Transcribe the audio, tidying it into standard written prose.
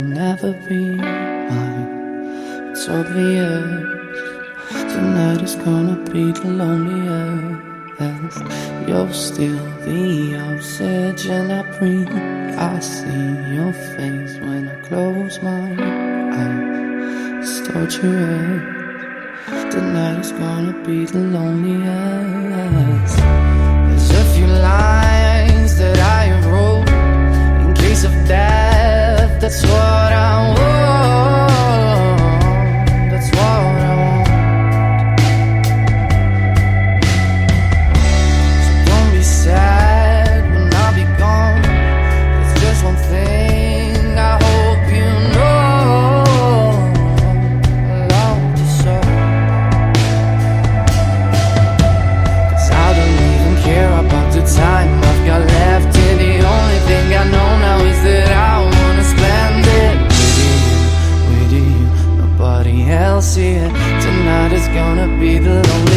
Never be mine. It's obvious tonight is gonna be the loneliest. You're still the oxygen I breathe. I see your face when I close my eyes. It's torturous. Tonight is gonna be the loneliest. There's a few lines that I wrote in case of death. That's what I want. That's what I want. So don't be sad when I'll be gone. There's just one thing I hope you know. I love you so. 'Cause I don't even care about the time I've got left here. The only thing I know now is that I wanna spend it with you, nobody else here. Tonight is gonna be the loneliest.